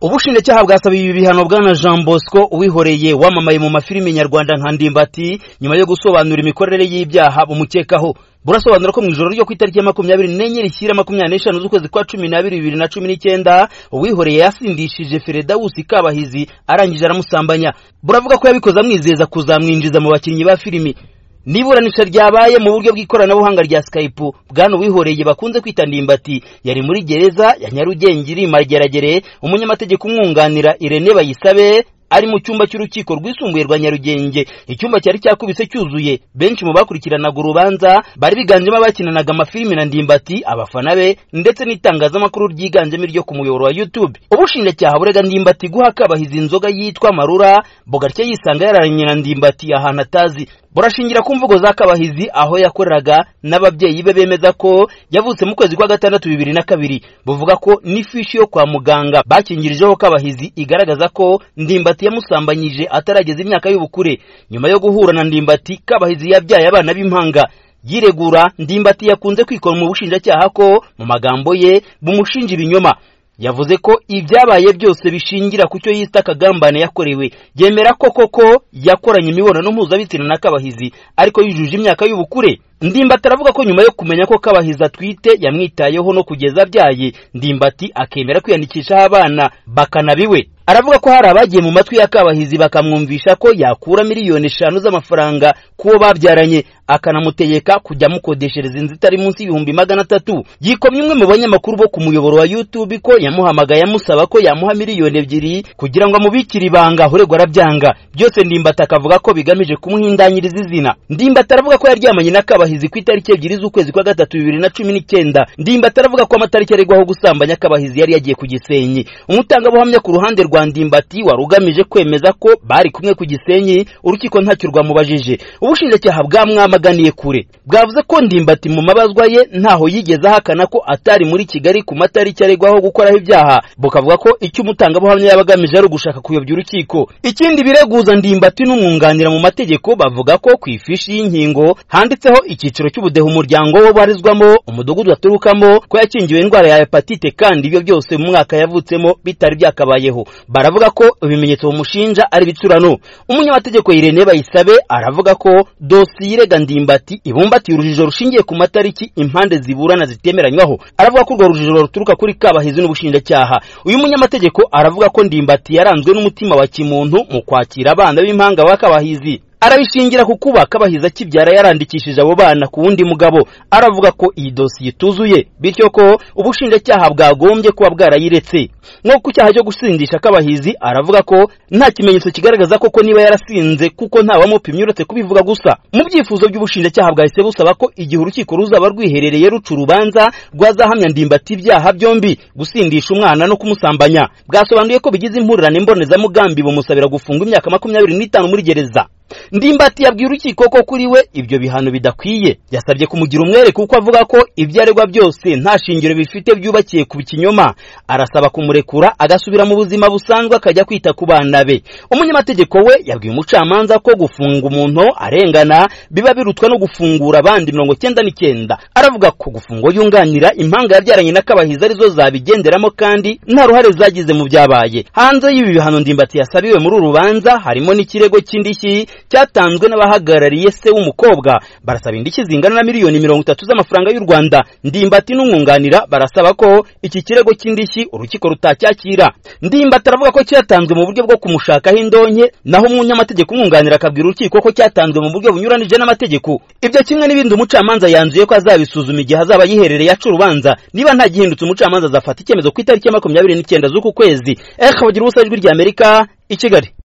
Ubushinjacyaha bwasabiye ibi bihano bwana Jean Bosco Uwihoreye wamamaye mu mafilimi nyarwanda nka Ndimbati nyuma yo gusobanura imikorere y'ibyaha bumukekaho. Burasobanura ko mu ijoro ryo ku itariki ya 24 rishyira 25 z'ukwezi kwa 12 2019 Uwihoreye yasindishije Feredawusi Kabahizi arangije aramusambanya. Buravuga ko yabikoze amwizeza kuzamwinjiza mu bakinnyi ba filimi. Niburanisha ryabaye mu buryo bw'ikoranabuhanga rya Skype, bwana Uwihoreye bakunze kwita Ndimbati yari muri gereza ya Nyarugenge iri Mageragere. Umunyamategeko umwunganira Irene Bayisabe ari mu cyumba cy'urukiko rwisumbuye rwa Nyarugenge. Icyumba cyari cyakubise cyuzuye. Benshi mu bakurikiranaga urubanza bari biganjemo abakinanaga amafilimi na Ndimbati, abafana be ndetse n'itangazamakuru ryiganjemo iryo ku muyoboro wa YouTube. Ubushinjacyaha burega Ndimbati guha Kabahizi inzoga yitwa Marura, bogarcye yisanga yararanye na Ndimbati ahantu atazi. Burashingira ku mvugo za Kabahizi aho yakoreraga n'ababyeyi be bemeza ko yavutse mu kwezi kwa gatandatu 2002. Buvuga ko n'ifishi yo kwa muganga bakingirijeho Kabahizi igaragaza ko Ndimbati yamusambanyije atarageza imyaka y'ubukure. Nyuma yo guhura na Ndimbati, Kabahizi yabyaye abana b'impanga. Yiregura, Ndimbati yakunze kwikora mu bushinjacyaha ko mu magambo ye bumushinja ibinyoma. Yavuze ko ibyabaye byose bishingira ku cyo yita Kagambane yakorewe. Yemera ko koko yakoranye imibonano mpuzabitsina na Kabahizi ariko yujuje imyaka y'ubukure. Ndimbati aravuga ko nyuma yo kumenya ko Kabahizi atwite yamwitayeho no kugeza byaye. Ndimbati akemera kwiyandikisha abana bakanabiwe. Aravuga ko hari abagiye mu matwi ya Kabahizi bakamwumvisha ko yakura miliyoni 5 z'amafaranga kuwo babyaranye, akanamutegeka kujya mukodeshereza inzu itari munsi y'ibihumbi 300. Yikomye umwe mu banyamakuru bo ku muyoboro wa YouTube ko yamuhamagaye amusaba ko yamuha miliyoni 2 kugira ngo amubikire ibanga, uregwa arabyanga. Byose Ndimbati akavuga ko bigamije kumuhindanyiriza izina. Ndimbati aravuga ko yaryamanye na Kabahizi ku itariki 2 z'ukwezi kwa gatatu 2019. Ndimbati aravuga ko amatariki aregwaho gusambanya Kabahizi yari yagiye ku Gisenyi. Umutangabuhamya ku ruhande rwa Ndimbati warugamije kwemeza ko bari kumwe ku Gisenyi, urukiko ntacyo rwamubajije. Ubushinjacyaha bwamwamaganiye kure. Bwavuze ko Ndimbati mu mabazwa ye ntaho yigeze ahakana ko atari muri Kigali ku matariki aregwaho gukoraho ibyaha. Bukavuga ko icyo umutangabuhamya yabagamije ari ugushaka kuyobya urukiko. Ikindi bireguza Ndimbati n'umwunganira mu mategeko bavuga ko ku ifishi y'inkingo handitseho icyiciro cy'ubudehe umuryango wo barizwamo, umudugudu aturukamo, ko yakingiwe indwara ya hepatite kandi ibyo byose mu mwaka yavutsemo bitari byakabayeho. Baravuga ko ibimenyetso umushinja ari bicurano. Umunyamategeko Irene Bayisabe aravuga ko dosiye irega Ndimbati ibumbatiye urujijo rushingiye ku matariki impande ziburana zitemeranywaho. Aravuga ko urwo rujijo ruturuka kuri Kabahizi n'ubushinjacyaha. Uyu munyamategeko aravuga ko Ndimbati yaranzwe n'umutima wa kimuntu mu kwakira abana b'impanga wa Kabahizi. Arabishingira ku kuba Kabahizi akibyara yarandikishije abo bana ku wundi mugabo. Aravuga ko iyi dosiye ituzuye, bityo ko ubushinjacyaha bwagombye kuba bwarayiretse. Nko ku cyaha cyo gusindisha Kabahizi aravuga ko nta kimenyetso kigaragaza koko niba yarasinze kuko nta wamupimye uretse kubivuga gusa. Mu byifuzo by'ubushinjacyaha bwahise busaba ko igihe urukiko ruzaba rwiherereye ruca urubanza rwazahamya Ndimbati ibyaha byombi, gusindisha umwana no kumusambanya. Bwasobanuye ko bigize impurirane mbonezamugambi bumusabira gufungwa imyaka 25 muri gereza. Ndimbati yabwiye urukiko ko kuri we ibyo bihano bidakwiye. Yasabye kumugira umwere kuko avuga ko ibyaregwa byose nta shingiro bifite byubakiye ku kinyoma. Arasaba kumurekura agasubira mu buzima busanzwe akajya kwita ku bana be. Umunyamategeko we yabwiye umucamanza ko gufunga umuntu arengana biba birutwa no gufungura abandi 99. Aravuga ko gufungwa yunganira impanga yabyaranye na Kabahizi arizo zabigenderamo kandi nta ruhare zagize mu byabaye. Hanze y'ibi bihano Ndimbati yasabiwe muri urubanza harimo n'ikirego cy'indishyi cyatanzwe n'abahagarariye se w'umukobwa. Barasaba indishyi zingana na miliyoni 30 z'amafaranga y'u Rwanda. Ndimbati n'umwunganira barasaba ko iki kirego cy'indishyi urukiko rutacyakira. Ndimbati aravuga ko cyatanzwe mu buryo bwo kumushakaho indonke, naho umunyamategeko umwunganira akabwira urukiko ko cyatanzwe mu buryo bunyuranije n'amategeko. Ibyo kimwe n'ibindi umucamanza yanzuye ko azabisuzuma igihe azaba yiherereye yaca urubanza. Niba nta gihindutse umucamanza azafata icyemezo ku itariki ya 29 z'uku kwezi. Bagira ubusa ijwi ry'Amerika i Kigali.